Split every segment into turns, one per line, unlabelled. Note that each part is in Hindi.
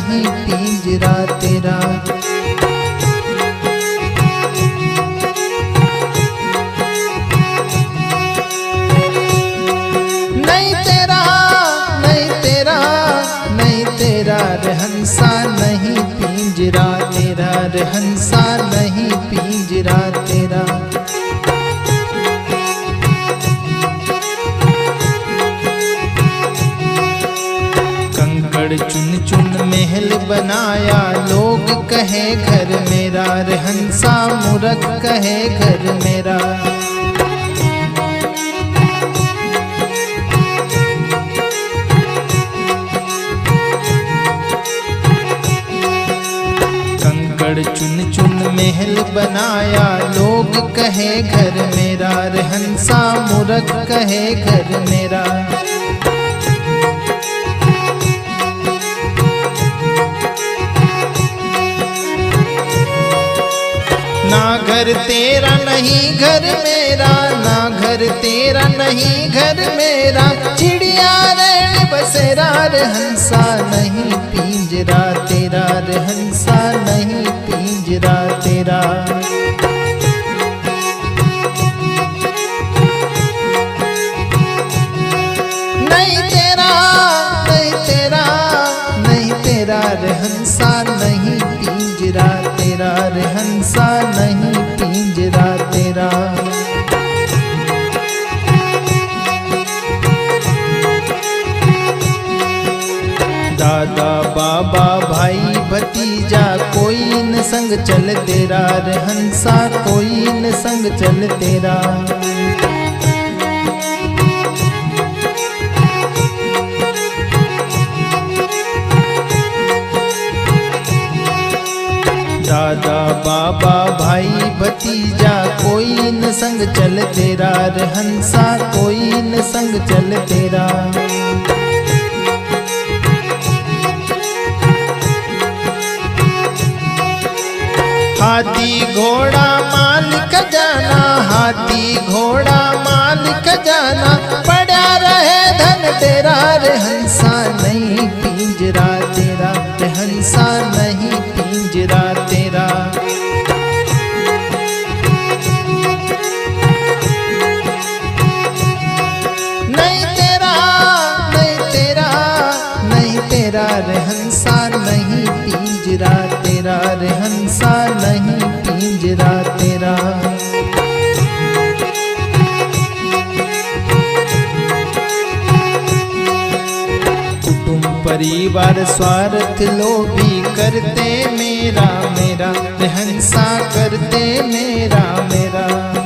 नहीं पिंजरा तेरा। नहीं तेरा नहीं तेरा नहीं तेरा रे हंसा नहीं पिंजरा तेरा रे हंसा नहीं पिंजरा तेरा। कंकड़ चुन चुन महल बनाया लोग कहे घर मेरा रे हंसा मूर्ख कहे घर मेरा। कंकड़ चुन चुन महल बनाया लोग कहे घर मेरा रे हंसा मूर्ख कहे घर मेरा। ना घर तेरा नहीं घर मेरा ना घर तेरा नहीं घर मेरा। चिड़िया रे बसेरा रे हंसा नहीं पिंजरा तेरा रे हंसा नहीं पिंजरा तेरा। नहीं तेरा नहीं तेरा नहीं तेरा रे हंसा नहीं पिंजरा तेरा रे हंसा नहीं पिंजरा तेरा। दादा बाबा भाई भतीजा कोई न संग चल तेरा रे हंसा कोई न संग चल तेरा। दादा बाबा भाई भतीजा कोई न संग चल तेरा रे हंसा कोई न संग चल तेरा। हाथी घोड़ा माल खजाना हाथी घोड़ा माल खजाना। पड़ा रहे धन तेरा रे हंसा नहीं पिंजरा तेरा रे हंसा नहीं पिंजरा तेरा। नहीं तेरा नहीं तेरा नहीं तेरा रे हंसा नहीं पिंजरा तेरा रे हंसा नहीं पिंजरा तेरा। कुटुंब परिवार स्वार्थ लोभी करते मेरा मेरा रे हंसा करते मेरा मेरा।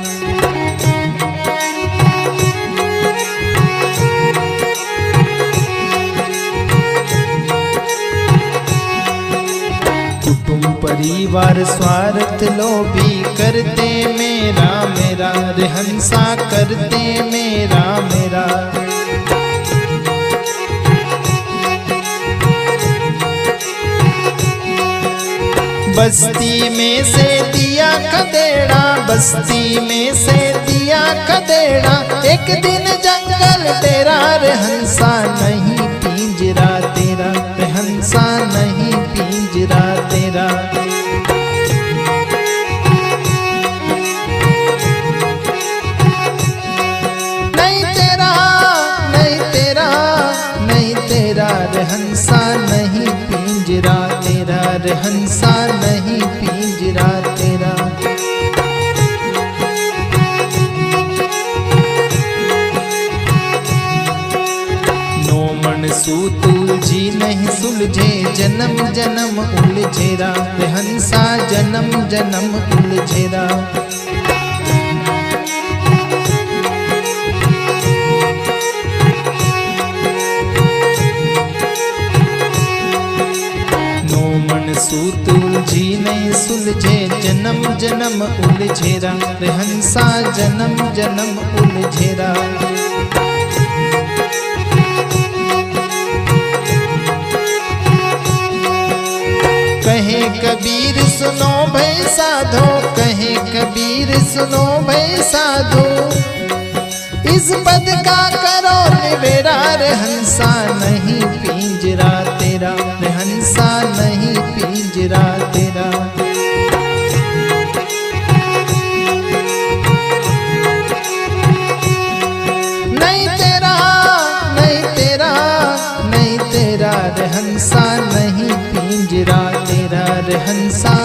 परिवार स्वार्थ लोभी करते मेरा मेरा रे हंसा करते मेरा मेरा। बस्ती में से दिया खदेड़ा बस्ती में से दिया खदेड़ा। एक दिन जंगल तेरा रे हंसा नहीं पिंजरा तेरा रे हंसा नहीं पिंजरा तेरा। नहीं तेरा नहीं तेरा नहीं तेरा रे हंसा नहीं पिंजरा तेरा रे हंसा नहीं पिंजरा तेरा। नोमन सूतुल जी नहीं सुलझे जन्म जन्म उलझेरा रे हंसा जन्म जन्म उलझेरा। सूतुल जी नहीं सुलझे जन्म जन्म उलझेरा रे हंसा जन्म जन्म उलझेरा। कहे कबीर सुनो भाई साधो कहे कबीर सुनो भाई साधो। इस पद का करो निबेरा रे हंसा नहीं पिंजरा तेरा रे हंसा पिंजरा तेरा। नहीं तेरा, नहीं तेरा, नहीं तेरा रे हंसा, नहीं पिंजरा तेरा रे हंसा।